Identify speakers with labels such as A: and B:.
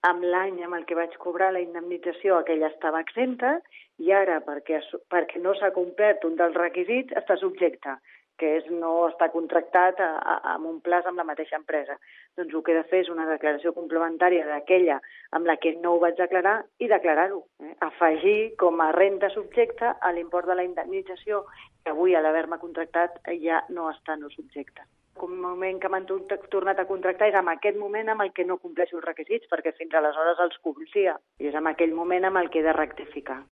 A: amb l'any amb el que vaig cobrar la indemnització aquella estava exempta i ara, perquè no s'ha complert un dels requisits, està subjecte, que és no estar contractat amb un plaç amb la mateixa empresa. Doncs el que he de fer és una declaració complementària d'aquella amb la que no ho vaig declarar i declarar-ho. Afegir com a renda subjecta a l'import de la indemnització que avui, a l'haver-me contractat, ja no està no subjecte. El moment que m'han tornat a contractar és en aquest moment amb el que no compleixo els requisits, perquè fins aleshores els complia. I és en aquell moment amb el que he de rectificar.